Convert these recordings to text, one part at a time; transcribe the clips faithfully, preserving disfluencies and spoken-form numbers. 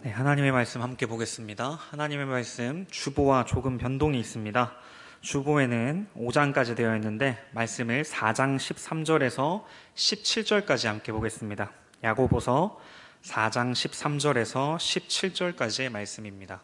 네, 하나님의 말씀 함께 보겠습니다. 하나님의 말씀 주보와 조금 변동이 있습니다. 주보에는 오 장까지 되어 있는데 말씀을 사 장 십삼 절에서 십칠 절까지 함께 보겠습니다. 야고보서 사 장 십삼 절에서 십칠 절까지의 말씀입니다.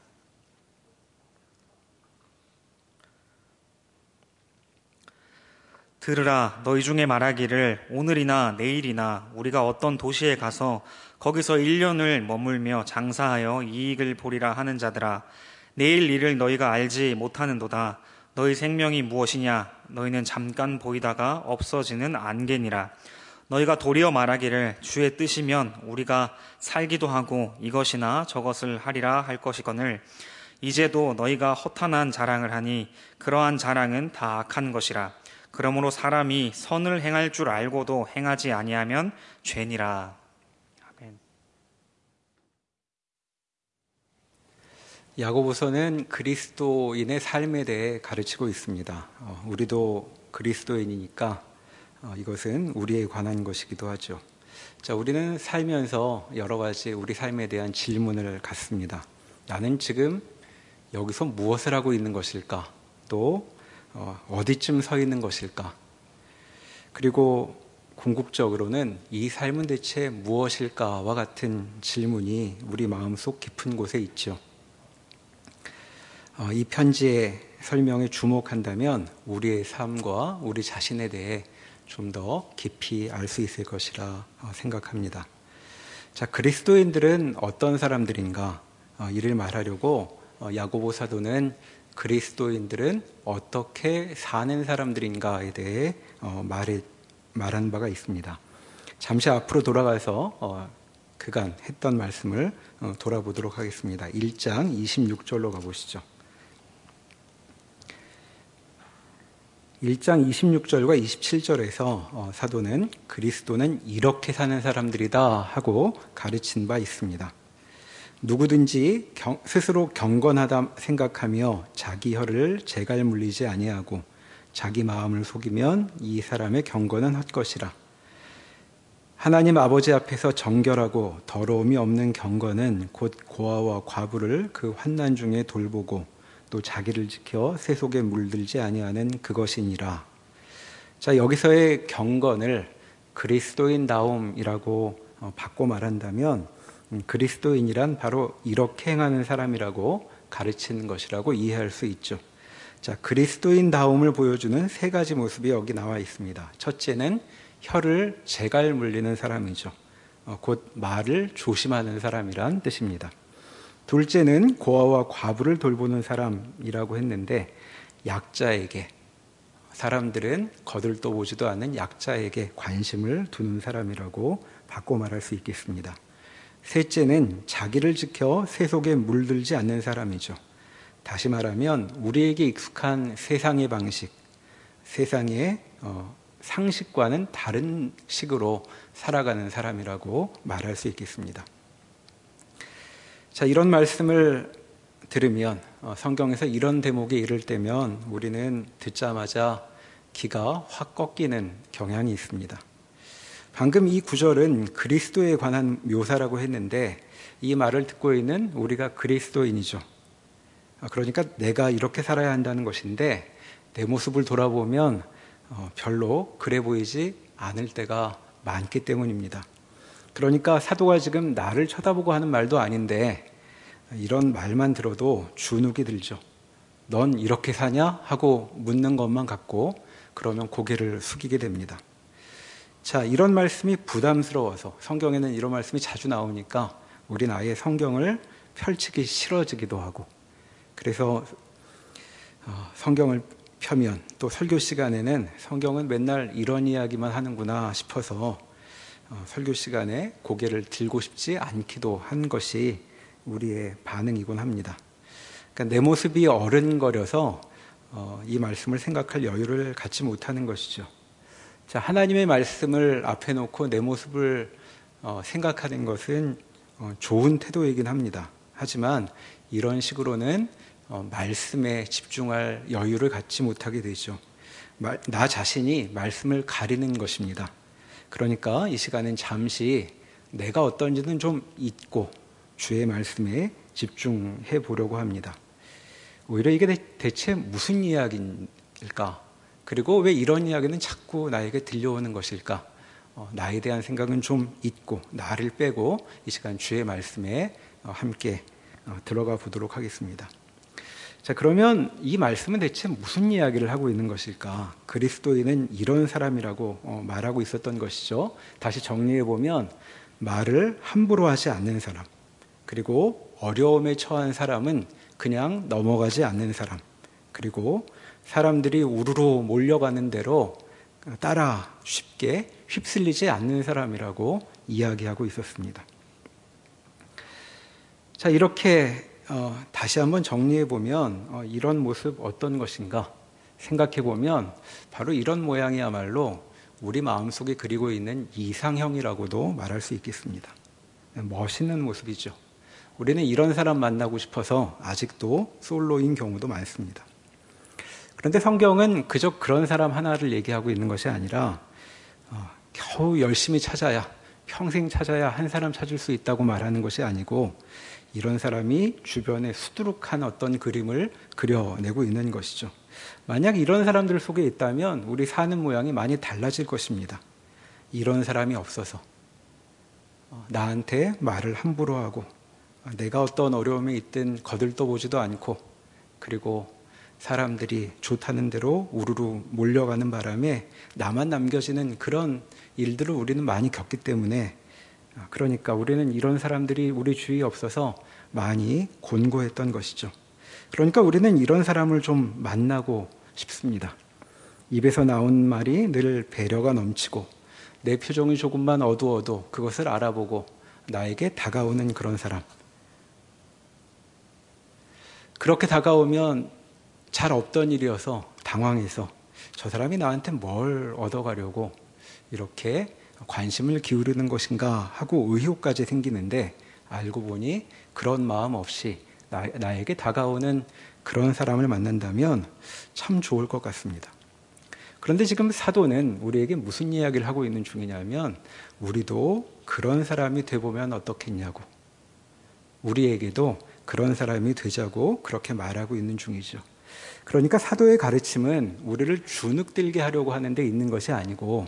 들으라, 너희 중에 말하기를 오늘이나 내일이나 우리가 어떤 도시에 가서 거기서 일 년을 머물며 장사하여 이익을 보리라 하는 자들아, 내일 일을 너희가 알지 못하는도다. 너희 생명이 무엇이냐? 너희는 잠깐 보이다가 없어지는 안개니라. 너희가 도리어 말하기를 주의 뜻이면 우리가 살기도 하고 이것이나 저것을 하리라 할 것이거늘, 이제도 너희가 허탄한 자랑을 하니 그러한 자랑은 다 악한 것이라. 그러므로 사람이 선을 행할 줄 알고도 행하지 아니하면 죄니라. 아멘. 야고보서는 그리스도인의 삶에 대해 가르치고 있습니다. 어, 우리도 그리스도인이니까 어, 이것은 우리에 관한 것이기도 하죠. 자, 우리는 살면서 여러 가지 우리 삶에 대한 질문을 갖습니다. 나는 지금 여기서 무엇을 하고 있는 것일까? 또 어, 어디쯤 서 있는 것일까? 그리고 궁극적으로는 이 삶은 대체 무엇일까와 같은 질문이 우리 마음속 깊은 곳에 있죠. 어, 이 편지의 설명에 주목한다면 우리의 삶과 우리 자신에 대해 좀 더 깊이 알 수 있을 것이라 생각합니다. 자, 그리스도인들은 어떤 사람들인가? 어, 이를 말하려고 어, 야고보 사도는 그리스도인들은 어떻게 사는 사람들인가에 대해 어, 말해, 말한 바가 있습니다. 잠시 앞으로 돌아가서 어, 그간 했던 말씀을 어, 돌아보도록 하겠습니다. 일 장 이십육 절로 가보시죠. 일 장 이십육 절과 이십칠 절에서 어, 사도는 그리스도는 이렇게 사는 사람들이다 하고 가르친 바 있습니다. 누구든지 경, 스스로 경건하다 생각하며 자기 혀를 재갈 물리지 아니하고 자기 마음을 속이면 이 사람의 경건은 헛것이라. 하나님 아버지 앞에서 정결하고 더러움이 없는 경건은 곧 고아와 과부를 그 환난 중에 돌보고 또 자기를 지켜 새 속에 물들지 아니하는 그것이니라. 자, 여기서의 경건을 그리스도인다움이라고 바꿔 말한다면 그리스도인이란 바로 이렇게 행하는 사람이라고 가르치는 것이라고 이해할 수 있죠. 자, 그리스도인다움을 보여주는 세 가지 모습이 여기 나와 있습니다. 첫째는 혀를 재갈 물리는 사람이죠. 어, 곧 말을 조심하는 사람이란 뜻입니다. 둘째는 고아와 과부를 돌보는 사람이라고 했는데 약자에게, 사람들은 거들떠보지도 않는 약자에게 관심을 두는 사람이라고 바꿔 말할 수 있겠습니다. 셋째는 자기를 지켜 새 속에 물들지 않는 사람이죠. 다시 말하면 우리에게 익숙한 세상의 방식, 세상의 어, 상식과는 다른 식으로 살아가는 사람이라고 말할 수 있겠습니다. 자, 이런 말씀을 들으면 어, 성경에서 이런 대목에 이를 때면 우리는 듣자마자 기가 확 꺾이는 경향이 있습니다. 방금 이 구절은 그리스도에 관한 묘사라고 했는데 이 말을 듣고 있는 우리가 그리스도인이죠. 그러니까 내가 이렇게 살아야 한다는 것인데 내 모습을 돌아보면 별로 그래 보이지 않을 때가 많기 때문입니다. 그러니까 사도가 지금 나를 쳐다보고 하는 말도 아닌데 이런 말만 들어도 주눅이 들죠. 넌 이렇게 사냐? 하고 묻는 것만 같고 그러면 고개를 숙이게 됩니다. 자, 이런 말씀이 부담스러워서 성경에는 이런 말씀이 자주 나오니까 우린 아예 성경을 펼치기 싫어지기도 하고, 그래서 성경을 펴면 또 설교 시간에는 성경은 맨날 이런 이야기만 하는구나 싶어서 설교 시간에 고개를 들고 싶지 않기도 한 것이 우리의 반응이곤 합니다. 그러니까 내 모습이 어른거려서 이 말씀을 생각할 여유를 갖지 못하는 것이죠. 자, 하나님의 말씀을 앞에 놓고 내 모습을 어, 생각하는 것은 어, 좋은 태도이긴 합니다. 하지만 이런 식으로는 어, 말씀에 집중할 여유를 갖지 못하게 되죠. 말, 나 자신이 말씀을 가리는 것입니다. 그러니까 이 시간은 잠시 내가 어떤지는 좀 잊고 주의 말씀에 집중해 보려고 합니다. 오히려 이게 대체 무슨 이야기일까? 그리고 왜 이런 이야기는 자꾸 나에게 들려오는 것일까? 어, 나에 대한 생각은 좀 잊고 나를 빼고 이 시간 주의 말씀에 어, 함께 어, 들어가 보도록 하겠습니다. 자, 그러면 이 말씀은 대체 무슨 이야기를 하고 있는 것일까? 그리스도인은 이런 사람이라고 어, 말하고 있었던 것이죠. 다시 정리해 보면 말을 함부로 하지 않는 사람, 그리고 어려움에 처한 사람은 그냥 넘어가지 않는 사람, 그리고 사람들이 우르르 몰려가는 대로 따라 쉽게 휩쓸리지 않는 사람이라고 이야기하고 있었습니다. 자, 이렇게 어, 다시 한번 정리해 보면 어, 이런 모습 어떤 것인가 생각해 보면 바로 이런 모양이야말로 우리 마음속에 그리고 있는 이상형이라고도 말할 수 있겠습니다. 멋있는 모습이죠. 우리는 이런 사람 만나고 싶어서 아직도 솔로인 경우도 많습니다. 그런데 성경은 그저 그런 사람 하나를 얘기하고 있는 것이 아니라 어, 겨우 열심히 찾아야, 평생 찾아야 한 사람 찾을 수 있다고 말하는 것이 아니고 이런 사람이 주변에 수두룩한 어떤 그림을 그려내고 있는 것이죠. 만약 이런 사람들 속에 있다면 우리 사는 모양이 많이 달라질 것입니다. 이런 사람이 없어서 나한테 말을 함부로 하고 내가 어떤 어려움에 있든 거들떠보지도 않고, 그리고 사람들이 좋다는 대로 우르르 몰려가는 바람에 나만 남겨지는 그런 일들을 우리는 많이 겪기 때문에, 그러니까 우리는 이런 사람들이 우리 주위에 없어서 많이 곤고했던 것이죠. 그러니까 우리는 이런 사람을 좀 만나고 싶습니다. 입에서 나온 말이 늘 배려가 넘치고 내 표정이 조금만 어두워도 그것을 알아보고 나에게 다가오는 그런 사람. 그렇게 다가오면 잘 없던 일이어서 당황해서 저 사람이 나한테 뭘 얻어가려고 이렇게 관심을 기울이는 것인가 하고 의혹까지 생기는데, 알고 보니 그런 마음 없이 나, 나에게 다가오는 그런 사람을 만난다면 참 좋을 것 같습니다. 그런데 지금 사도는 우리에게 무슨 이야기를 하고 있는 중이냐면, 우리도 그런 사람이 돼보면 어떻겠냐고, 우리에게도 그런 사람이 되자고 그렇게 말하고 있는 중이죠. 그러니까 사도의 가르침은 우리를 주눅들게 하려고 하는 데 있는 것이 아니고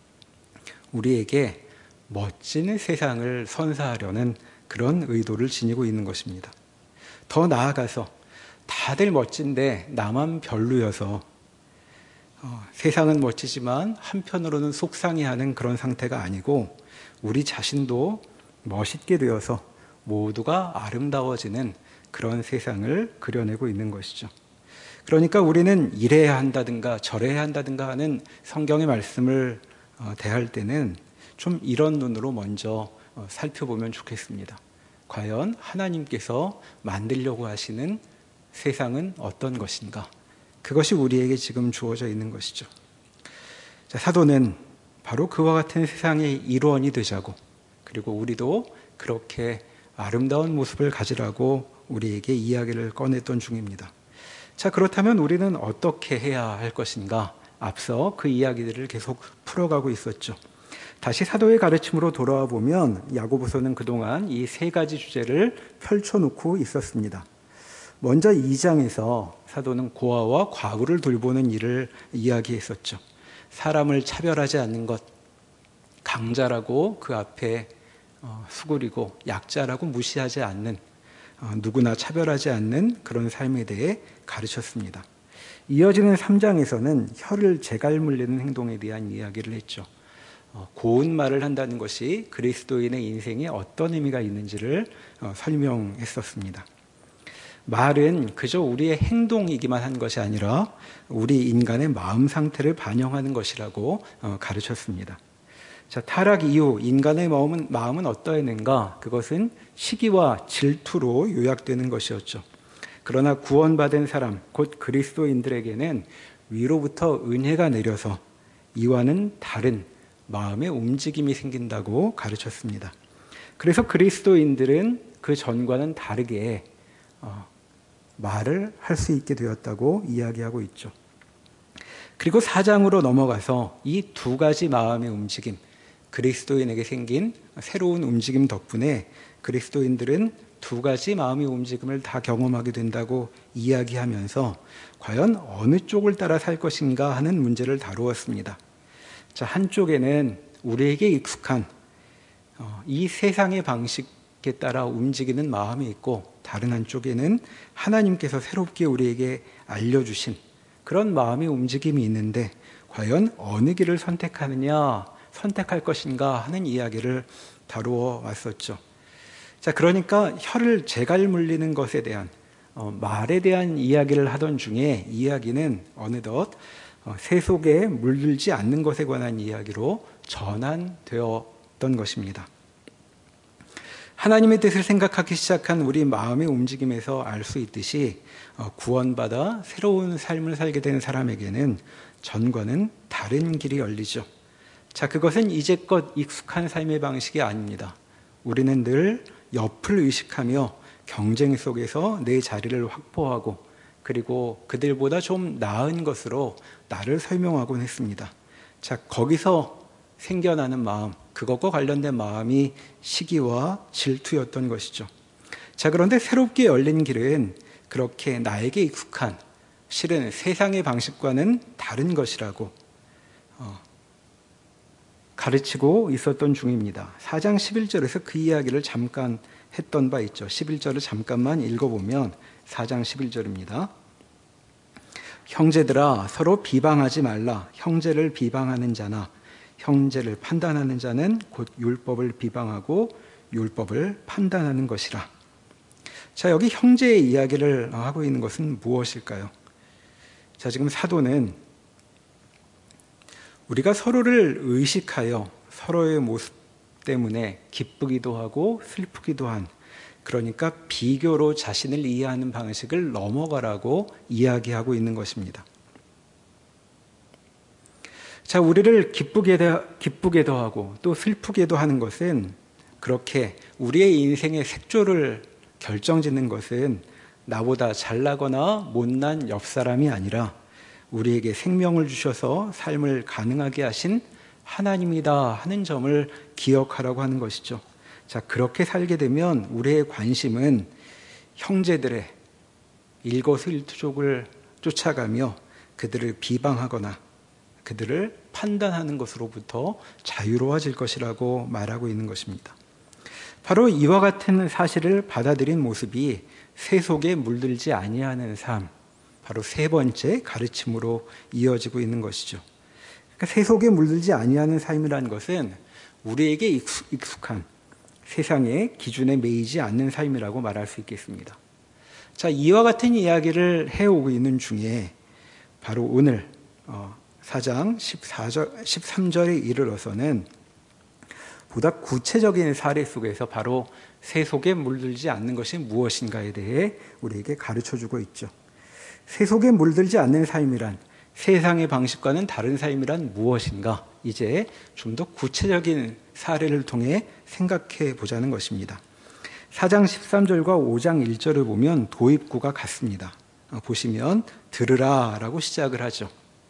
우리에게 멋진 세상을 선사하려는 그런 의도를 지니고 있는 것입니다. 더 나아가서 다들 멋진데 나만 별로여서 어, 세상은 멋지지만 한편으로는 속상해하는 그런 상태가 아니고, 우리 자신도 멋있게 되어서 모두가 아름다워지는 그런 세상을 그려내고 있는 것이죠. 그러니까 우리는 이래야 한다든가 저래야 한다든가 하는 성경의 말씀을 어, 대할 때는 좀 이런 눈으로 먼저 어, 살펴보면 좋겠습니다. 과연 하나님께서 만들려고 하시는 세상은 어떤 것인가? 그것이 우리에게 지금 주어져 있는 것이죠. 자, 사도는 바로 그와 같은 세상의 일원이 되자고, 그리고 우리도 그렇게 아름다운 모습을 가지라고 우리에게 이야기를 꺼냈던 중입니다. 자, 그렇다면 우리는 어떻게 해야 할 것인가? 앞서 그 이야기들을 계속 풀어가고 있었죠. 다시 사도의 가르침으로 돌아와 보면 야고보서는 그동안 이 세 가지 주제를 펼쳐놓고 있었습니다. 먼저 이 장에서 사도는 고아와 과부를 돌보는 일을 이야기했었죠. 사람을 차별하지 않는 것, 강자라고 그 앞에 수그리고 약자라고 무시하지 않는, 누구나 차별하지 않는 그런 삶에 대해 가르쳤습니다. 이어지는 삼 장에서는 혀를 재갈물리는 행동에 대한 이야기를 했죠. 고운 말을 한다는 것이 그리스도인의 인생에 어떤 의미가 있는지를 설명했었습니다. 말은 그저 우리의 행동이기만 한 것이 아니라 우리 인간의 마음 상태를 반영하는 것이라고 가르쳤습니다. 자, 타락 이후 인간의 마음은, 마음은 어떠했는가? 그것은 시기와 질투로 요약되는 것이었죠. 그러나 구원받은 사람, 곧 그리스도인들에게는 위로부터 은혜가 내려서 이와는 다른 마음의 움직임이 생긴다고 가르쳤습니다. 그래서 그리스도인들은 그 전과는 다르게 어, 말을 할 수 있게 되었다고 이야기하고 있죠. 그리고 사 장으로 넘어가서 이 두 가지 마음의 움직임, 그리스도인에게 생긴 새로운 움직임 덕분에 그리스도인들은 두 가지 마음의 움직임을 다 경험하게 된다고 이야기하면서 과연 어느 쪽을 따라 살 것인가 하는 문제를 다루었습니다. 자, 한쪽에는 우리에게 익숙한 이 세상의 방식에 따라 움직이는 마음이 있고, 다른 한쪽에는 하나님께서 새롭게 우리에게 알려주신 그런 마음의 움직임이 있는데 과연 어느 길을 선택하느냐, 선택할 것인가 하는 이야기를 다루어 왔었죠. 자, 그러니까 혀를 제갈 물리는 것에 대한 어, 말에 대한 이야기를 하던 중에 이야기는 어느덧 어, 새 속에 물들지 않는 것에 관한 이야기로 전환되었던 것입니다. 하나님의 뜻을 생각하기 시작한 우리 마음의 움직임에서 알 수 있듯이 어, 구원받아 새로운 삶을 살게 된 사람에게는 전과는 다른 길이 열리죠. 자, 그것은 이제껏 익숙한 삶의 방식이 아닙니다. 우리는 늘 옆을 의식하며 경쟁 속에서 내 자리를 확보하고, 그리고 그들보다 좀 나은 것으로 나를 설명하곤 했습니다. 자, 거기서 생겨나는 마음, 그것과 관련된 마음이 시기와 질투였던 것이죠. 자, 그런데 새롭게 열린 길은 그렇게 나에게 익숙한, 실은 세상의 방식과는 다른 것이라고 어, 가르치고 있었던 중입니다. 사 장 십일 절에서 그 이야기를 잠깐 했던 바 있죠. 십일 절을 잠깐만 읽어보면 사 장 십일 절입니다. 형제들아, 서로 비방하지 말라. 형제를 비방하는 자나 형제를 판단하는 자는 곧 율법을 비방하고 율법을 판단하는 것이라. 자, 여기 형제의 이야기를 하고 있는 것은 무엇일까요? 자, 지금 사도는 우리가 서로를 의식하여 서로의 모습 때문에 기쁘기도 하고 슬프기도 한, 그러니까 비교로 자신을 이해하는 방식을 넘어가라고 이야기하고 있는 것입니다. 자, 우리를 기쁘게도, 기쁘게도 하고 또 슬프게도 하는 것은, 그렇게 우리의 인생의 색조를 결정짓는 것은 나보다 잘나거나 못난 옆사람이 아니라 우리에게 생명을 주셔서 삶을 가능하게 하신 하나님이다 하는 점을 기억하라고 하는 것이죠. 자, 그렇게 살게 되면 우리의 관심은 형제들의 일거수일투족을 쫓아가며 그들을 비방하거나 그들을 판단하는 것으로부터 자유로워질 것이라고 말하고 있는 것입니다. 바로 이와 같은 사실을 받아들인 모습이 새 속에 물들지 아니하는 삶, 바로 세 번째 가르침으로 이어지고 있는 것이죠. 그러니까 새 속에 물들지 아니하는 삶이라는 것은 우리에게 익숙한 세상의 기준에 매이지 않는 삶이라고 말할 수 있겠습니다. 자, 이와 같은 이야기를 해오고 있는 중에 바로 오늘 사 장 십사 절, 십삼 절에 이르러서는 보다 구체적인 사례 속에서 바로 새 속에 물들지 않는 것이 무엇인가에 대해 우리에게 가르쳐주고 있죠. 새 속에 물들지 않는 삶이란, 세상의 방식과는 다른 삶이란 무엇인가, 이제 좀 더 구체적인 사례를 통해 생각해 보자는 것입니다. 사 장 십삼 절과 오 장 일 절을 보면 도입구가 같습니다. 보시면 들으라 라고 시작을 하죠.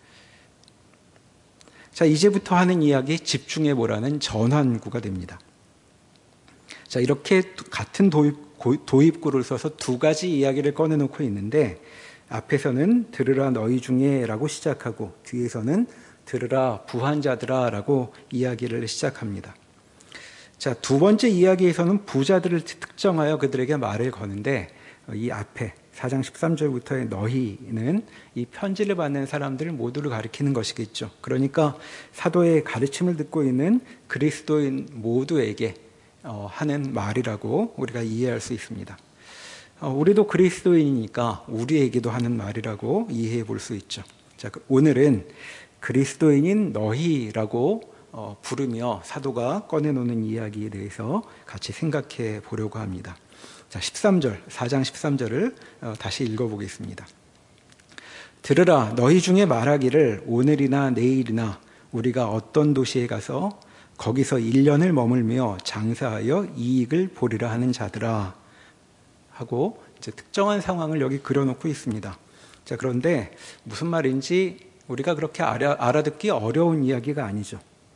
자, 이제부터 하는 이야기에 집중해 보라는 전환구가 됩니다. 자, 이렇게 같은 도입, 도입구를 써서 두 가지 이야기를 꺼내놓고 있는데, 앞에서는 들으라 너희 중에 라고 시작하고 뒤에서는 들으라 부한 자들아 라고 이야기를 시작합니다. 자, 두 번째 이야기에서는 부자들을 특정하여 그들에게 말을 거는데, 이 앞에 사 장 십삼 절부터의 너희는 이 편지를 받는 사람들 모두를 가리키는 것이겠죠. 그러니까 사도의 가르침을 듣고 있는 그리스도인 모두에게 하는 말이라고 우리가 이해할 수 있습니다. 우리도 그리스도인이니까 우리에게도 하는 말이라고 이해해 볼 수 있죠. 자, 오늘은 그리스도인인 너희라고 부르며 사도가 꺼내놓는 이야기에 대해서 같이 생각해 보려고 합니다. 자, 십삼 절, 사 장 십삼 절을 다시 읽어보겠습니다. 들으라, 너희 중에 말하기를 오늘이나 내일이나 우리가 어떤 도시에 가서 거기서 일 년을 머물며 장사하여 이익을 보리라 하는 자들아 하고 이제 특정한 상황을 여기 그려놓고 있습니다. 자, 그런데 무슨 말인지 우리가 그렇게 알아, 알아듣기 어려운 이야기가 아니죠.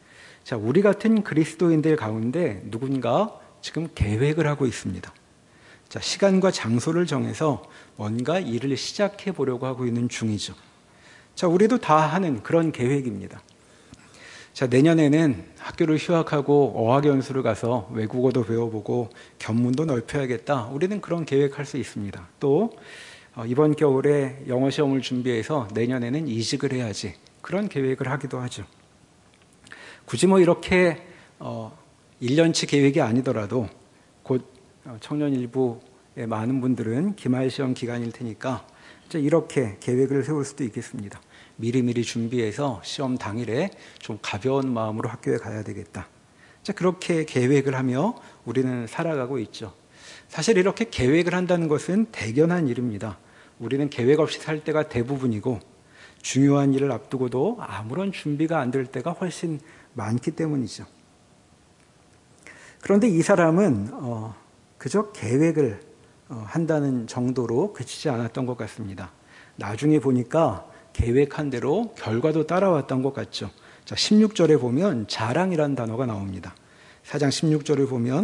자, 우리 같은 그리스도인들 가운데 누군가 지금 계획을 하고 있습니다. 자, 시간과 장소를 정해서 뭔가 일을 시작해 보려고 하고 있는 중이죠. 자, 우리도 다 하는 그런 계획입니다. 자, 내년에는 학교를 휴학하고 어학연수를 가서 외국어도 배워보고 견문도 넓혀야겠다. 우리는 그런 계획할 수 있습니다. 또 이번 겨울에 영어 시험을 준비해서 내년에는 이직을 해야지. 그런 계획을 하기도 하죠. 굳이 뭐 이렇게 어, 일 년치 계획이 아니더라도 곧 청년일부의 많은 분들은 기말 시험 기간일 테니까 이렇게 계획을 세울 수도 있겠습니다. 미리미리 준비해서 시험 당일에 좀 가벼운 마음으로 학교에 가야 되겠다. 자, 그렇게 계획을 하며 우리는 살아가고 있죠. 사실 이렇게 계획을 한다는 것은 대견한 일입니다. 우리는 계획 없이 살 때가 대부분이고 중요한 일을 앞두고도 아무런 준비가 안 될 때가 훨씬 많기 때문이죠. 그런데 이 사람은 어, 그저 계획을 어, 한다는 정도로 그치지 않았던 것 같습니다. 나중에 보니까 계획한 대로 결과도 따라왔던 것 같죠. 자, 십육 절에 보면 자랑이라는 단어가 나옵니다. 사 장 십육 절을 보면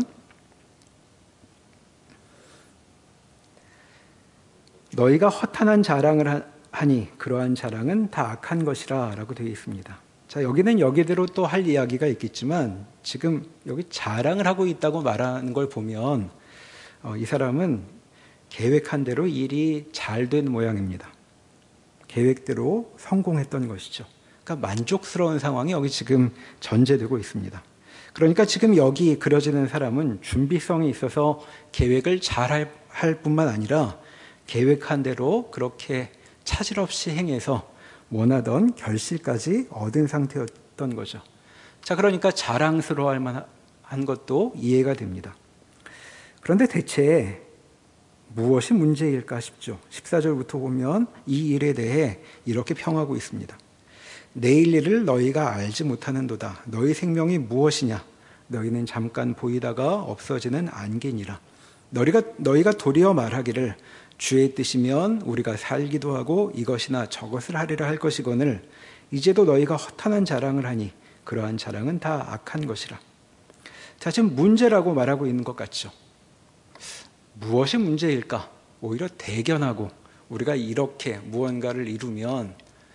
너희가 허탄한 자랑을 하니 그러한 자랑은 다 악한 것이라 라고 되어 있습니다. 자, 여기는 여기대로 또 할 이야기가 있겠지만 지금 여기 자랑을 하고 있다고 말하는 걸 보면 어, 이 사람은 계획한 대로 일이 잘 된 모양입니다. 계획대로 성공했던 것이죠. 그러니까 만족스러운 상황이 여기 지금 전제되고 있습니다. 그러니까 지금 여기 그려지는 사람은 준비성이 있어서 계획을 잘 할 뿐만 아니라 계획한 대로 그렇게 차질 없이 행해서 원하던 결실까지 얻은 상태였던 거죠. 자, 그러니까 자랑스러워할 만한 것도 이해가 됩니다. 그런데 대체 무엇이 문제일까 싶죠. 십사 절부터 보면 이 일에 대해 이렇게 평하고 있습니다. 내일 일을 너희가 알지 못하는도다. 너희 생명이 무엇이냐? 너희는 잠깐 보이다가 없어지는 안개니라. 너희가, 너희가 도리어 말하기를 주의 뜻이면 우리가 살기도 하고 이것이나 저것을 하리라 할 것이거늘 이제도 너희가 허탄한 자랑을 하니 그러한 자랑은 다 악한 것이라. 자, 지금 문제라고 말하고 있는 것 같죠. 무엇이 문제일까? 오히려 대견하고 우리가 이렇게 무언가를 이루면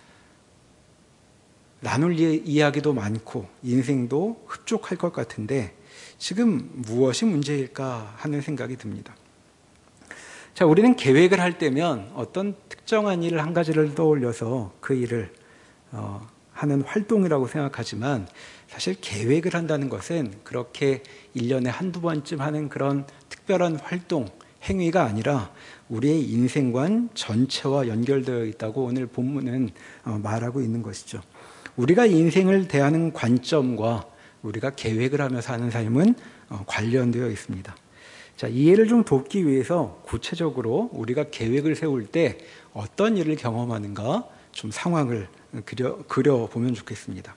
나눌 이야기도 많고 인생도 흡족할 것 같은데 지금 무엇이 문제일까 하는 생각이 듭니다. 자, 우리는 계획을 할 때면 어떤 특정한 일 한 가지를 떠올려서 그 일을 어, 하는 활동이라고 생각하지만 사실 계획을 한다는 것은 그렇게 일 년에 한두 번쯤 하는 그런 특별한 활동, 행위가 아니라 우리의 인생관 전체와 연결되어 있다고 오늘 본문은 어, 말하고 있는 것이죠. 우리가 인생을 대하는 관점과 우리가 계획을 하며 사는 삶은 어, 관련되어 있습니다. 자, 이해를 좀 돕기 위해서 구체적으로 우리가 계획을 세울 때 어떤 일을 경험하는가 좀 상황을 그려, 그려보면 좋겠습니다.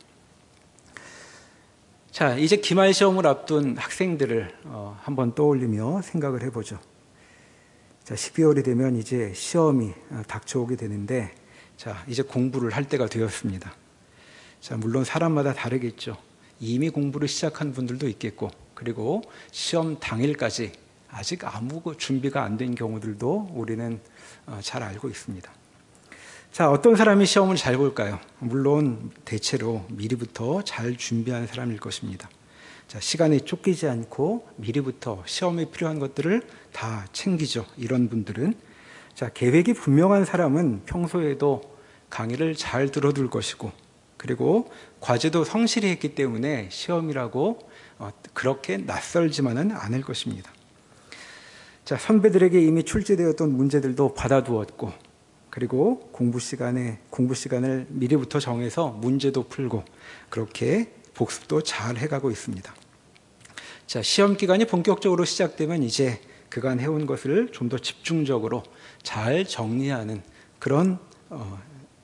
자, 이제 기말 시험을 앞둔 학생들을 어, 한번 떠올리며 생각을 해보죠. 자, 십이월이 되면 이제 시험이 닥쳐오게 되는데 자, 이제 공부를 할 때가 되었습니다. 자, 물론 사람마다 다르겠죠. 이미 공부를 시작한 분들도 있겠고 그리고 시험 당일까지 아직 아무 준비가 안 된 경우들도 우리는 잘 알고 있습니다. 자, 어떤 사람이 시험을 잘 볼까요? 물론 대체로 미리부터 잘 준비한 사람일 것입니다. 자, 시간에 쫓기지 않고 미리부터 시험에 필요한 것들을 다 챙기죠. 이런 분들은. 자, 계획이 분명한 사람은 평소에도 강의를 잘 들어둘 것이고 그리고 과제도 성실히 했기 때문에 시험이라고 그렇게 낯설지만은 않을 것입니다. 자, 선배들에게 이미 출제되었던 문제들도 받아두었고 그리고 공부 시간에 공부 시간을 미리부터 정해서 문제도 풀고 그렇게 복습도 잘 해가고 있습니다. 자, 시험 기간이 본격적으로 시작되면 이제 그간 해온 것을 좀 더 집중적으로 잘 정리하는 그런 어,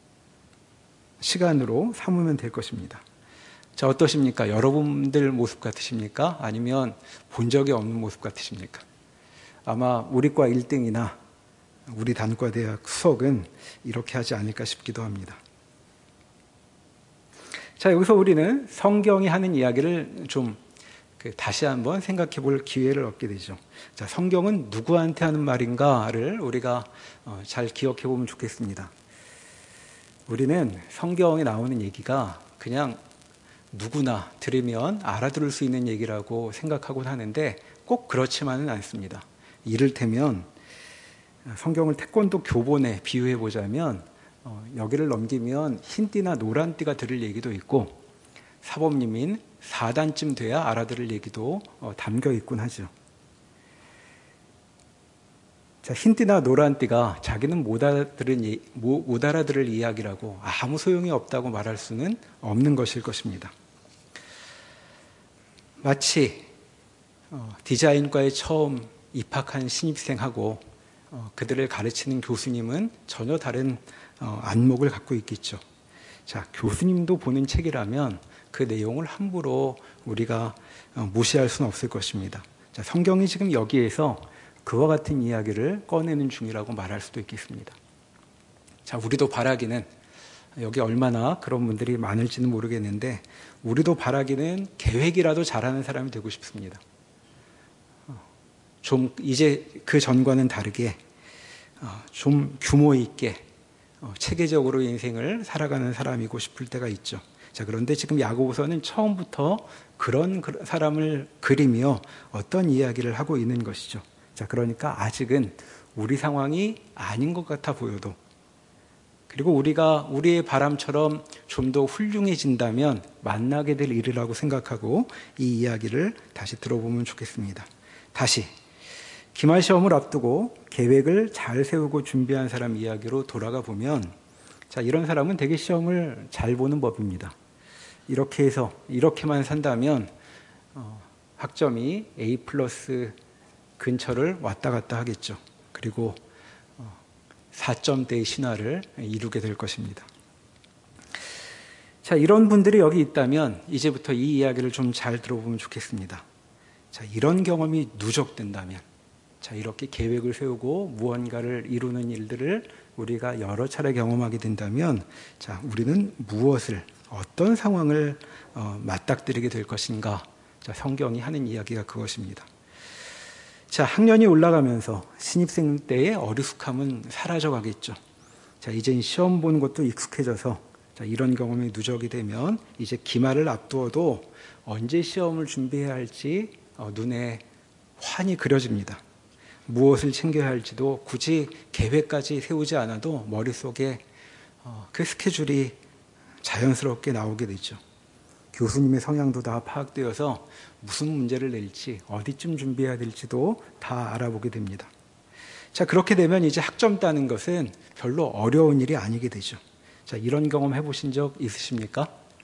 시간으로 삼으면 될 것입니다. 자, 어떠십니까? 여러분들 모습 같으십니까? 아니면 본 적이 없는 모습 같으십니까? 아마 우리과 일 등이나 우리 단과대학 수석은 이렇게 하지 않을까 싶기도 합니다. 자, 여기서 우리는 성경이 하는 이야기를 좀 그 다시 한번 생각해 볼 기회를 얻게 되죠. 자, 성경은 누구한테 하는 말인가를 우리가 어, 잘 기억해 보면 좋겠습니다. 우리는 성경에 나오는 얘기가 그냥 누구나 들으면 알아들을 수 있는 얘기라고 생각하곤 하는데 꼭 그렇지만은 않습니다. 이를테면 성경을 태권도 교본에 비유해 보자면 어, 여기를 넘기면 흰띠나 노란띠가 들을 얘기도 있고 사범님인 사 단쯤 돼야 알아들을 얘기도 어, 담겨 있곤 하죠. 자, 흰띠나 노란띠가 자기는 못 알아들은, 못 알아들을 이야기라고 아무 소용이 없다고 말할 수는 없는 것일 것입니다. 마치 어, 디자인과에 처음 입학한 신입생하고 어, 그들을 가르치는 교수님은 전혀 다른 어, 안목을 갖고 있겠죠. 자, 교수님도 보는 책이라면 그 내용을 함부로 우리가 어, 무시할 수는 없을 것입니다. 자, 성경이 지금 여기에서 그와 같은 이야기를 꺼내는 중이라고 말할 수도 있겠습니다. 자, 우리도 바라기는 여기 얼마나 그런 분들이 많을지는 모르겠는데 우리도 바라기는 계획이라도 잘하는 사람이 되고 싶습니다. 좀 이제 그 전과는 다르게 좀 규모 있게 체계적으로 인생을 살아가는 사람이고 싶을 때가 있죠. 자, 그런데 지금 야고보서는 처음부터 그런 사람을 그리며 어떤 이야기를 하고 있는 것이죠. 자, 그러니까 아직은 우리 상황이 아닌 것 같아 보여도 그리고 우리가 우리의 바람처럼 좀 더 훌륭해진다면 만나게 될 일이라고 생각하고 이 이야기를 다시 들어보면 좋겠습니다. 다시 기말 시험을 앞두고 계획을 잘 세우고 준비한 사람 이야기로 돌아가 보면 자, 이런 사람은 되게 시험을 잘 보는 법입니다. 이렇게 해서 이렇게만 산다면 어, 학점이 A 플러스 근처를 왔다 갔다 하겠죠. 그리고 어, 사 점대의 신화를 이루게 될 것입니다. 자, 이런 분들이 여기 있다면 이제부터 이 이야기를 좀 잘 들어보면 좋겠습니다. 자, 이런 경험이 누적된다면 자, 이렇게 계획을 세우고 무언가를 이루는 일들을 우리가 여러 차례 경험하게 된다면 자, 우리는 무엇을 어떤 상황을 어, 맞닥뜨리게 될 것인가? 자, 성경이 하는 이야기가 그것입니다. 자, 학년이 올라가면서 신입생 때의 어리숙함은 사라져 가겠죠. 자, 이제 시험 보는 것도 익숙해져서 자, 이런 경험이 누적이 되면 이제 기말을 앞두어도 언제 시험을 준비해야 할지 어, 눈에 환히 그려집니다. 무엇을 챙겨야 할지도 굳이 계획까지 세우지 않아도 머릿속에 어, 그 스케줄이 자연스럽게 나오게 되죠. 교수님의 성향도 다 파악되어서 무슨 문제를 낼지 어디쯤 준비해야 될지도 다 알아보게 됩니다. 자, 그렇게 되면 이제 학점 따는 것은 별로 어려운 일이 아니게 되죠. 자, 이런 경험 해보신 적 있으십니까?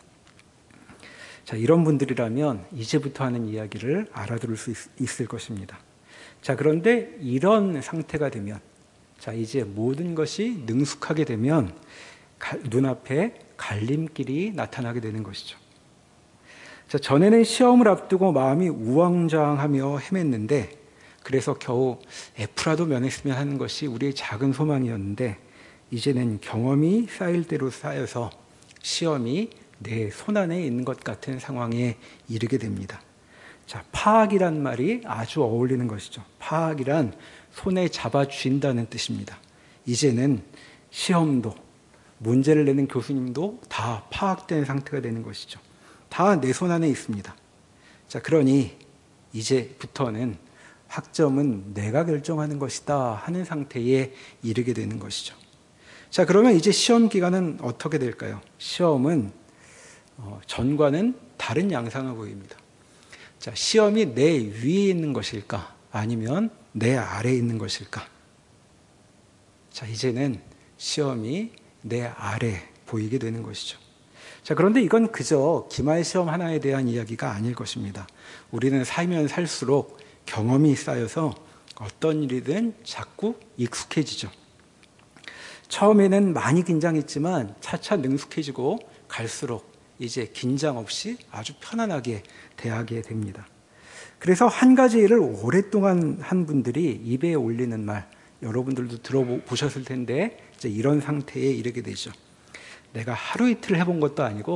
자, 이런 분들이라면 이제부터 하는 이야기를 알아들을 수 있, 있을 것입니다. 자, 그런데 이런 상태가 되면 자, 이제 모든 것이 능숙하게 되면 가, 눈앞에 갈림길이 나타나게 되는 것이죠. 자, 전에는 시험을 앞두고 마음이 우왕좌왕하며 헤맸는데 그래서 겨우 F라도 면했으면 하는 것이 우리의 작은 소망이었는데 이제는 경험이 쌓일 대로 쌓여서 시험이 내 손안에 있는 것 같은 상황에 이르게 됩니다. 자, 파악이란 말이 아주 어울리는 것이죠. 파악이란 손에 잡아 쥔다는 뜻입니다. 이제는 시험도 문제를 내는 교수님도 다 파악된 상태가 되는 것이죠. 다 내 손 안에 있습니다. 자, 그러니 이제부터는 학점은 내가 결정하는 것이다 하는 상태에 이르게 되는 것이죠. 자, 그러면 이제 시험 기간은 어떻게 될까요? 시험은 어, 전과는 다른 양상을 보입니다. 자, 시험이 내 위에 있는 것일까? 아니면 내 아래에 있는 것일까? 자, 이제는 시험이 내 아래 보이게 되는 것이죠. 자, 그런데 이건 그저 기말 시험 하나에 대한 이야기가 아닐 것입니다. 우리는 살면 살수록 경험이 쌓여서 어떤 일이든 자꾸 익숙해지죠. 처음에는 많이 긴장했지만 차차 능숙해지고 갈수록 이제 긴장 없이 아주 편안하게 대하게 됩니다. 그래서 한 가지 일을 오랫동안 한 분들이 입에 올리는 말, 여러분들도 들어보셨을 텐데 이제 이런 상태에 이르게 되죠. 내가 하루 이틀 해본 것도 아니고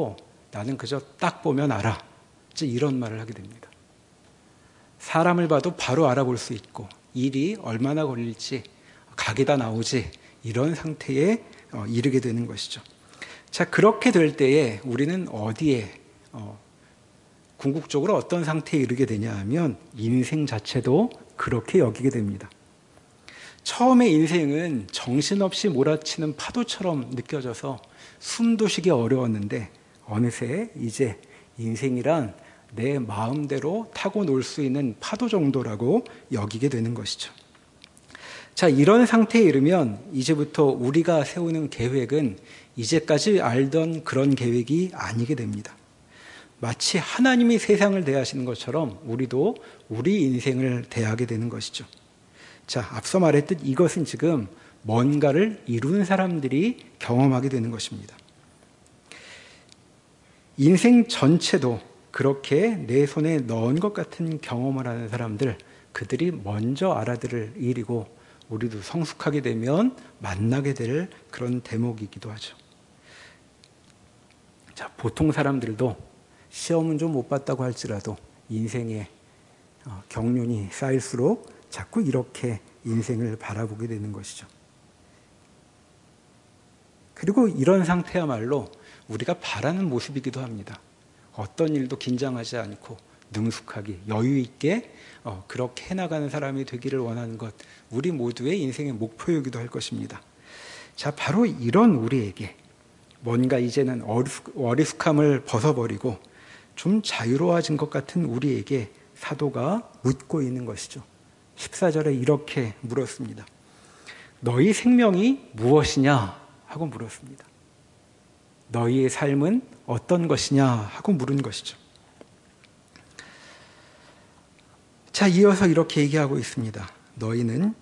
나는 그저 딱 보면 알아. 이제 이런 말을 하게 됩니다. 사람을 봐도 바로 알아볼 수 있고 일이 얼마나 걸릴지 각이 다 나오지 이런 상태에 어, 이르게 되는 것이죠. 자, 그렇게 될 때에 우리는 어디에 어, 궁극적으로 어떤 상태에 이르게 되냐 하면 인생 자체도 그렇게 여기게 됩니다. 처음에 인생은 정신없이 몰아치는 파도처럼 느껴져서 숨도 쉬기 어려웠는데 어느새 이제 인생이란 내 마음대로 타고 놀 수 있는 파도 정도라고 여기게 되는 것이죠. 자, 이런 상태에 이르면 이제부터 우리가 세우는 계획은 이제까지 알던 그런 계획이 아니게 됩니다. 마치 하나님이 세상을 대하시는 것처럼 우리도 우리 인생을 대하게 되는 것이죠. 자, 앞서 말했듯 이것은 지금 뭔가를 이룬 사람들이 경험하게 되는 것입니다. 인생 전체도 그렇게 내 손에 넣은 것 같은 경험을 하는 사람들, 그들이 먼저 알아들을 일이고 우리도 성숙하게 되면 만나게 될 그런 대목이기도 하죠. 자, 보통 사람들도 시험은 좀 못 봤다고 할지라도 인생에 경륜이 쌓일수록 자꾸 이렇게 인생을 바라보게 되는 것이죠. 그리고 이런 상태야말로 우리가 바라는 모습이기도 합니다. 어떤 일도 긴장하지 않고 능숙하게 여유 있게 어, 그렇게 해나가는 사람이 되기를 원하는 것, 우리 모두의 인생의 목표이기도 할 것입니다. 자, 바로 이런 우리에게 뭔가 이제는 어리숙, 어리숙함을 벗어버리고 좀 자유로워진 것 같은 우리에게 사도가 묻고 있는 것이죠. 십사 절에 이렇게 물었습니다. 너희 생명이 무엇이냐 하고 물었습니다. 너희의 삶은 어떤 것이냐 하고 물은 것이죠. 자, 이어서 이렇게 얘기하고 있습니다. 너희는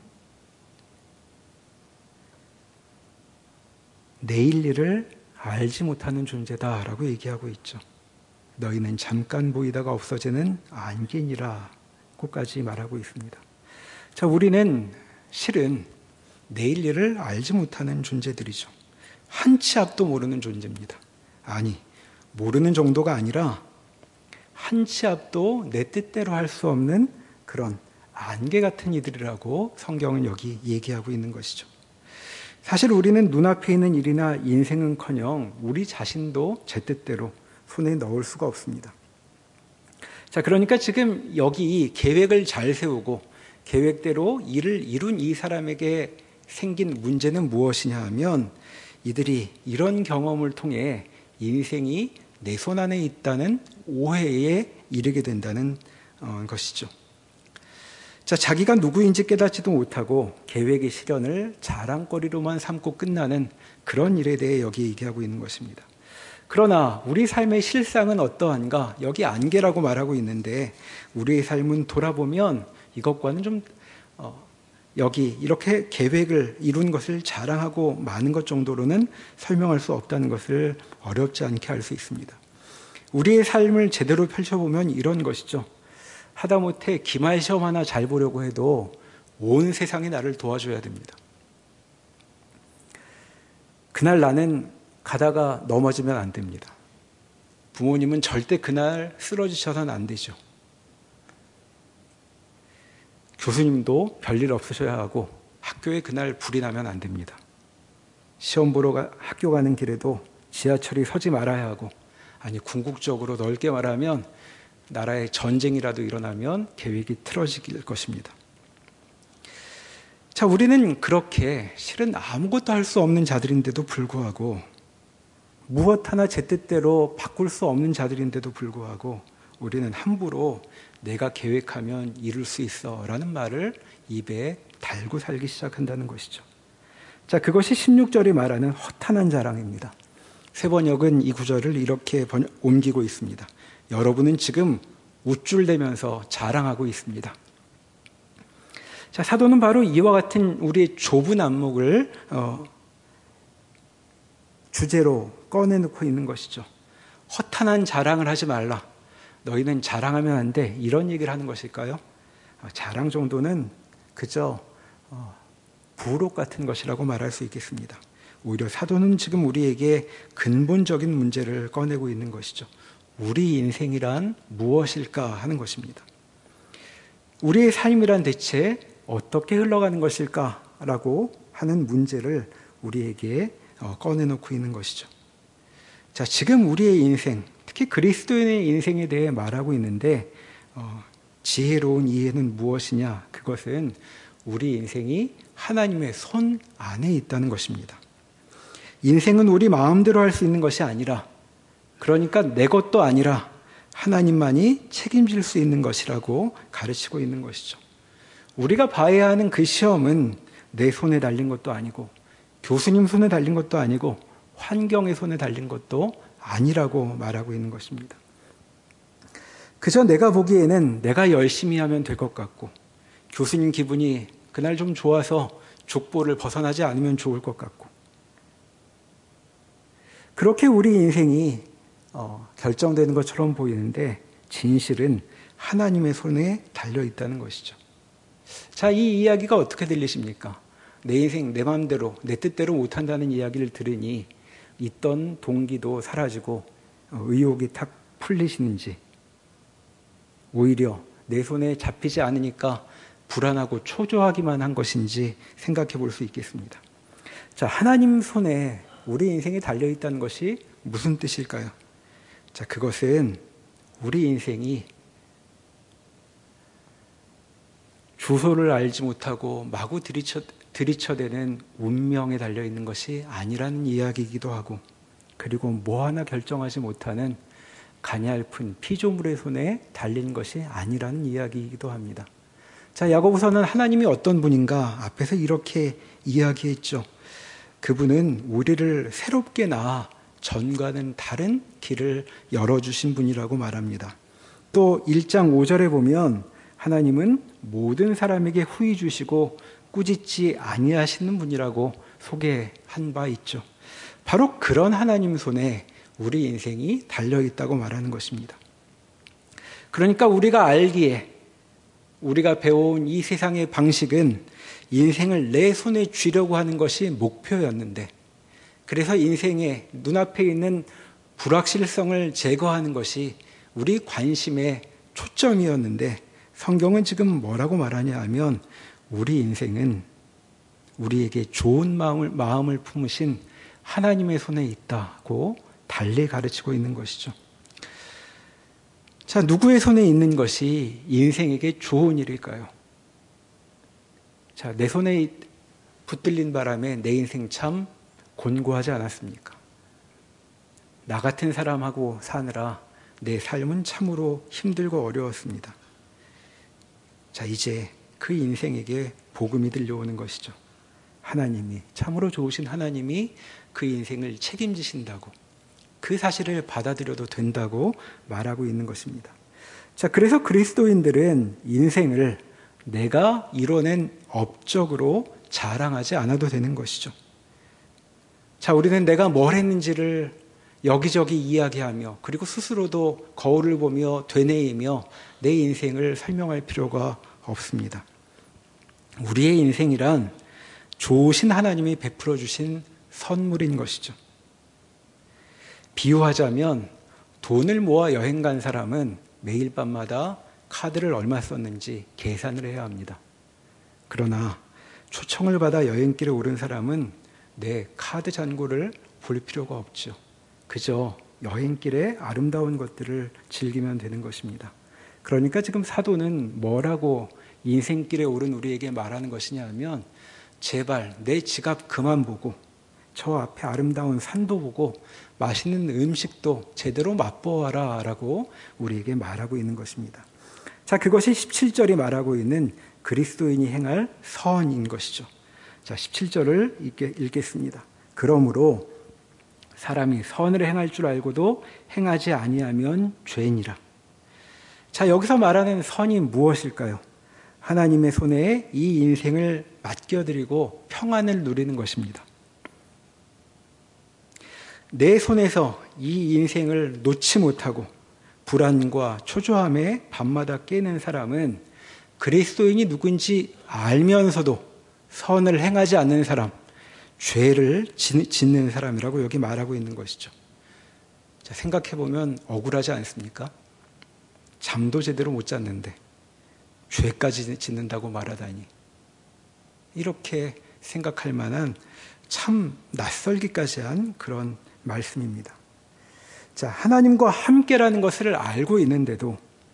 내일 일을 알지 못하는 존재다라고 얘기하고 있죠. 너희는 잠깐 보이다가 없어지는 안개니라고까지 말하고 있습니다. 자, 우리는 실은 내일 일을 알지 못하는 존재들이죠. 한 치 앞도 모르는 존재입니다. 아니, 모르는 정도가 아니라 한 치 앞도 내 뜻대로 할 수 없는 그런 안개 같은 이들이라고 성경은 여기 얘기하고 있는 것이죠. 사실 우리는 눈앞에 있는 일이나 인생은커녕 우리 자신도 제 뜻대로 손에 넣을 수가 없습니다. 자, 그러니까 지금 여기 계획을 잘 세우고 계획대로 일을 이룬 이 사람에게 생긴 문제는 무엇이냐 하면 이들이 이런 경험을 통해 인생이 내 손 안에 있다는 오해에 이르게 된다는 것이죠. 자, 자기가 누구인지 깨닫지도 못하고 계획의 실현을 자랑거리로만 삼고 끝나는 그런 일에 대해 여기 얘기하고 있는 것입니다. 그러나 우리 삶의 실상은 어떠한가? 여기 안개라고 말하고 있는데 우리의 삶은 돌아보면 이것과는 좀 어, 여기 이렇게 계획을 이룬 것을 자랑하고 많은 것 정도로는 설명할 수 없다는 것을 어렵지 않게 알 수 있습니다. 우리의 삶을 제대로 펼쳐보면 이런 것이죠. 하다못해 기말 시험 하나 잘 보려고 해도 온 세상이 나를 도와줘야 됩니다. 그날 나는 가다가 넘어지면 안 됩니다. 부모님은 절대 그날 쓰러지셔서는 안 되죠. 교수님도 별일 없으셔야 하고 학교에 그날 불이 나면 안 됩니다. 시험 보러 가, 학교 가는 길에도 지하철이 서지 말아야 하고, 아니 궁극적으로 넓게 말하면 나라에 전쟁이라도 일어나면 계획이 틀어질 것입니다. 자, 우리는 그렇게 실은 아무것도 할 수 없는 자들인데도 불구하고, 무엇 하나 제 뜻대로 바꿀 수 없는 자들인데도 불구하고 우리는 함부로 내가 계획하면 이룰 수 있어 라는 말을 입에 달고 살기 시작한다는 것이죠. 자, 그것이 십육 절이 말하는 허탄한 자랑입니다. 세번역은 이 구절을 이렇게 번, 옮기고 있습니다. 여러분은 지금 우쭐대면서 자랑하고 있습니다. 자, 사도는 바로 이와 같은 우리의 좁은 안목을 어, 주제로 꺼내놓고 있는 것이죠. 허탄한 자랑을 하지 말라. 너희는 자랑하면 안 돼. 이런 얘기를 하는 것일까요? 어, 자랑 정도는 그저 어, 부록 같은 것이라고 말할 수 있겠습니다. 오히려 사도는 지금 우리에게 근본적인 문제를 꺼내고 있는 것이죠. 우리 인생이란 무엇일까 하는 것입니다. 우리의 삶이란 대체 어떻게 흘러가는 것일까라고 하는 문제를 우리에게 꺼내놓고 있는 것이죠. 자, 지금 우리의 인생, 특히 그리스도인의 인생에 대해 말하고 있는데 어, 지혜로운 이해는 무엇이냐? 그것은 우리 인생이 하나님의 손 안에 있다는 것입니다. 인생은 우리 마음대로 할 수 있는 것이 아니라, 그러니까 내 것도 아니라 하나님만이 책임질 수 있는 것이라고 가르치고 있는 것이죠. 우리가 봐야 하는 그 시험은 내 손에 달린 것도 아니고, 교수님 손에 달린 것도 아니고, 환경의 손에 달린 것도 아니라고 말하고 있는 것입니다. 그저 내가 보기에는 내가 열심히 하면 될 것 같고, 교수님 기분이 그날 좀 좋아서 족보를 벗어나지 않으면 좋을 것 같고, 그렇게 우리 인생이 어, 결정되는 것처럼 보이는데 진실은 하나님의 손에 달려 있다는 것이죠. 자, 이 이야기가 어떻게 들리십니까? 내 인생 내 마음대로 내 뜻대로 못한다는 이야기를 들으니 있던 동기도 사라지고 의욕이 탁 풀리시는지, 오히려 내 손에 잡히지 않으니까 불안하고 초조하기만 한 것인지 생각해 볼 수 있겠습니다. 자, 하나님 손에 우리 인생이 달려있다는 것이 무슨 뜻일까요? 자, 그것은 우리 인생이 주소를 알지 못하고 마구 들이쳐, 들이쳐대는 운명에 달려있는 것이 아니라는 이야기이기도 하고, 그리고 뭐 하나 결정하지 못하는 가냘픈 피조물의 손에 달린 것이 아니라는 이야기이기도 합니다. 자, 야고보서는 하나님이 어떤 분인가 앞에서 이렇게 이야기했죠. 그분은 우리를 새롭게 낳아 전과는 다른 길을 열어주신 분이라고 말합니다. 또 일 장 오 절에 보면 하나님은 모든 사람에게 후히 주시고 꾸짖지 아니하시는 분이라고 소개한 바 있죠. 바로 그런 하나님 손에 우리 인생이 달려있다고 말하는 것입니다. 그러니까 우리가 알기에, 우리가 배워온 이 세상의 방식은 인생을 내 손에 쥐려고 하는 것이 목표였는데, 그래서 인생의 눈앞에 있는 불확실성을 제거하는 것이 우리 관심의 초점이었는데, 성경은 지금 뭐라고 말하냐 하면 우리 인생은 우리에게 좋은 마음을, 마음을 품으신 하나님의 손에 있다고 달리 가르치고 있는 것이죠. 자, 누구의 손에 있는 것이 인생에게 좋은 일일까요? 자, 내 손에 붙들린 바람에 내 인생 참 곤고하지 않았습니까? 나 같은 사람하고 사느라 내 삶은 참으로 힘들고 어려웠습니다. 자, 이제 그 인생에게 복음이 들려오는 것이죠. 하나님이, 참으로 좋으신 하나님이 그 인생을 책임지신다고, 그 사실을 받아들여도 된다고 말하고 있는 것입니다. 자, 그래서 그리스도인들은 인생을 내가 이뤄낸 업적으로 자랑하지 않아도 되는 것이죠. 자, 우리는 내가 뭘 했는지를 여기저기 이야기하며, 그리고 스스로도 거울을 보며 되뇌이며 내 인생을 설명할 필요가 없습니다. 우리의 인생이란 좋으신 하나님이 베풀어 주신 선물인 것이죠. 비유하자면 돈을 모아 여행 간 사람은 매일 밤마다 카드를 얼마 썼는지 계산을 해야 합니다. 그러나 초청을 받아 여행길에 오른 사람은 내 카드 잔고를 볼 필요가 없죠. 그저 여행길에 아름다운 것들을 즐기면 되는 것입니다. 그러니까 지금 사도는 뭐라고 인생길에 오른 우리에게 말하는 것이냐 하면, 제발 내 지갑 그만 보고 저 앞에 아름다운 산도 보고 맛있는 음식도 제대로 맛보아라 라고 우리에게 말하고 있는 것입니다. 자, 그것이 십칠 절이 말하고 있는 그리스도인이 행할 선인 것이죠. 자, 십칠 절을 읽겠습니다. 그러므로 사람이 선을 행할 줄 알고도 행하지 아니하면 죄니라. 자, 여기서 말하는 선이 무엇일까요? 하나님의 손에 이 인생을 맡겨드리고 평안을 누리는 것입니다. 내 손에서 이 인생을 놓지 못하고 불안과 초조함에 밤마다 깨는 사람은 그리스도인이 누군지 알면서도 선을 행하지 않는 사람, 죄를 짓는 사람이라고 여기 말하고 있는 것이죠. 자, 생각해보면 억울하지 않습니까? 잠도 제대로 못 잤는데 죄까지 짓는다고 말하다니. 이렇게 생각할 만한 참 낯설기까지 한 그런 말씀입니다. 자, 하나님과 함께라는 것을 알고 있는데도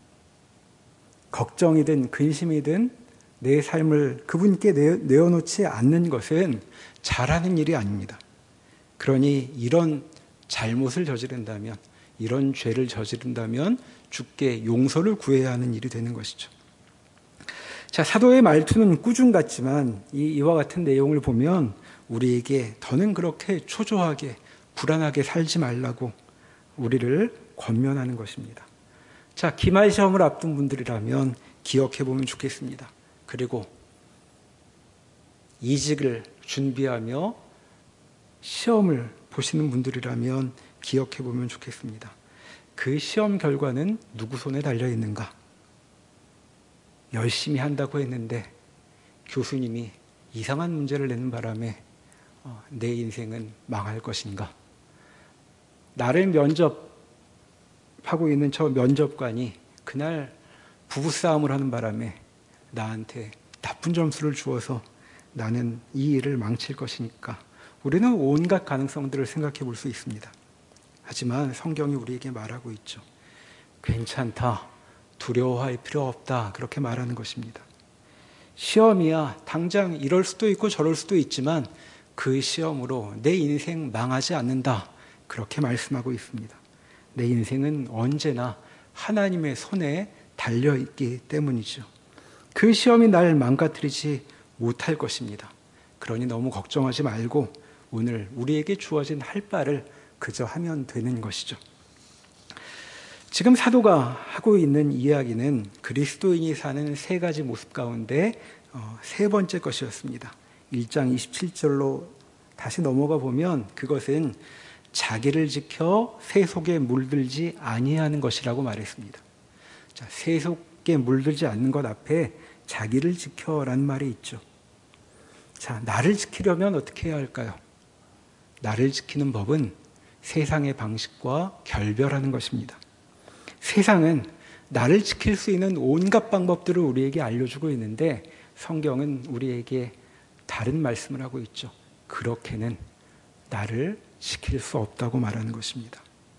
걱정이든 근심이든 내 삶을 그분께 내어놓지 않는 것은 잘하는 일이 아닙니다. 그러니 이런 잘못을 저지른다면, 이런 죄를 저지른다면 주께 용서를 구해야 하는 일이 되는 것이죠. 자, 사도의 말투는 꾸중 같지만 이, 이와 같은 내용을 보면 우리에게 더는 그렇게 초조하게 불안하게 살지 말라고 우리를 권면하는 것입니다. 자, 기말 시험을 앞둔 분들이라면 기억해 보면 좋겠습니다. 그리고 이직을 준비하며 시험을 보시는 분들이라면 기억해 보면 좋겠습니다. 그 시험 결과는 누구 손에 달려 있는가? 열심히 한다고 했는데 교수님이 이상한 문제를 내는 바람에 어, 내 인생은 망할 것인가? 나를 면접하고 있는 저 면접관이 그날 부부싸움을 하는 바람에 나한테 나쁜 점수를 주어서 나는 이 일을 망칠 것이니까 우리는 온갖 가능성들을 생각해 볼 수 있습니다. 하지만 성경이 우리에게 말하고 있죠. 괜찮다, 두려워할 필요 없다, 그렇게 말하는 것입니다. 시험이야 당장 이럴 수도 있고 저럴 수도 있지만 그 시험으로 내 인생 망하지 않는다, 그렇게 말씀하고 있습니다. 내 인생은 언제나 하나님의 손에 달려있기 때문이죠. 그 시험이 날 망가뜨리지 못할 것입니다. 그러니 너무 걱정하지 말고 오늘 우리에게 주어진 할 바를 그저 하면 되는 것이죠. 지금 사도가 하고 있는 이야기는 그리스도인이 사는 세 가지 모습 가운데 세 번째 것이었습니다. 일 장 이십칠 절로 다시 넘어가 보면 그것은 자기를 지켜 세속에 물들지 아니하는 것이라고 말했습니다. 자, 세속에 물들지 않는 것 앞에 자기를 지켜라는 말이 있죠. 자, 나를 지키려면 어떻게 해야 할까요? 나를 지키는 법은 세상의 방식과 결별하는 것입니다. 세상은 나를 지킬 수 있는 온갖 방법들을 우리에게 알려주고 있는데 성경은 우리에게 다른 말씀을 하고 있죠. 그렇게는 나를 지킬 수 없다고 말하는 것입니다.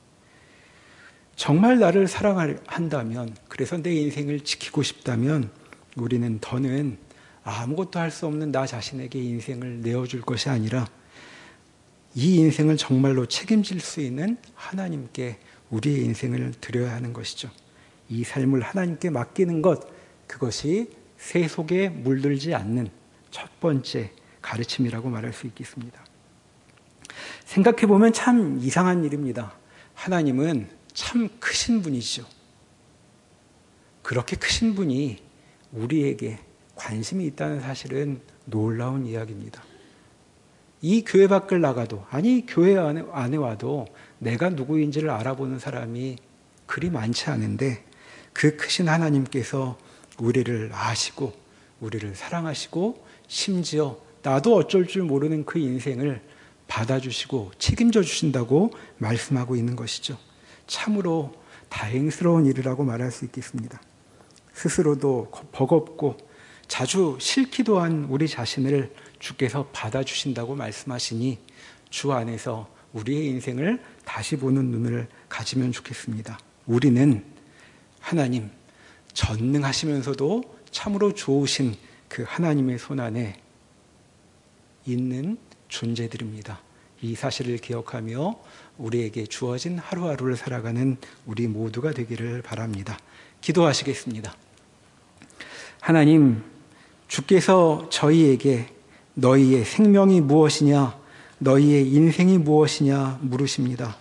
정말 나를 사랑한다면, 그래서 내 인생을 지키고 싶다면 우리는 더는 아무것도 할 수 없는 나 자신에게 인생을 내어줄 것이 아니라 이 인생을 정말로 책임질 수 있는 하나님께 우리의 인생을 드려야 하는 것이죠. 이 삶을 하나님께 맡기는 것, 그것이 세속에 물들지 않는 첫 번째 가르침이라고 말할 수 있겠습니다. 생각해보면 참 이상한 일입니다. 하나님은 참 크신 분이죠. 그렇게 크신 분이 우리에게 관심이 있다는 사실은 놀라운 이야기입니다. 이 교회 밖을 나가도, 아니 교회 안에, 안에 와도 내가 누구인지를 알아보는 사람이 그리 많지 않은데 그 크신 하나님께서 우리를 아시고 우리를 사랑하시고 심지어 나도 어쩔 줄 모르는 그 인생을 받아주시고 책임져 주신다고 말씀하고 있는 것이죠. 참으로 다행스러운 일이라고 말할 수 있겠습니다. 스스로도 버겁고 자주 싫기도 한 우리 자신을 주께서 받아주신다고 말씀하시니 주 안에서 우리의 인생을 다시 보는 눈을 가지면 좋겠습니다. 우리는 하나님 전능하시면서도 참으로 좋으신 그 하나님의 손 안에 있는 존재들입니다. 이 사실을 기억하며 우리에게 주어진 하루하루를 살아가는 우리 모두가 되기를 바랍니다. 기도하시겠습니다. 하나님, 주께서 저희에게 너희의 생명이 무엇이냐, 너희의 인생이 무엇이냐 물으십니다.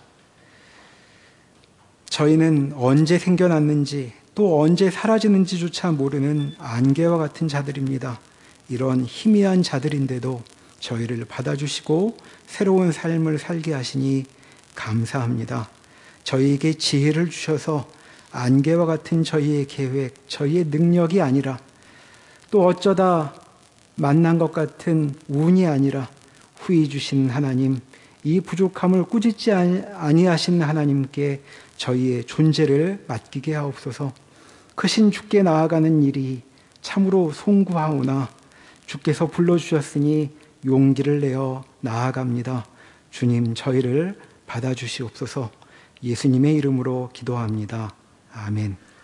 저희는 언제 생겨났는지 또 언제 사라지는지조차 모르는 안개와 같은 자들입니다. 이런 희미한 자들인데도 저희를 받아주시고 새로운 삶을 살게 하시니 감사합니다. 저희에게 지혜를 주셔서 안개와 같은 저희의 계획, 저희의 능력이 아니라 또 어쩌다 만난 것 같은 운이 아니라 후히 주신 하나님, 이 부족함을 꾸짖지 아니하신 하나님께 저희의 존재를 맡기게 하옵소서. 크신 주께 나아가는 일이 참으로 송구하오나 주께서 불러주셨으니 용기를 내어 나아갑니다. 주님, 저희를 받아주시옵소서. 예수님의 이름으로 기도합니다. 아멘.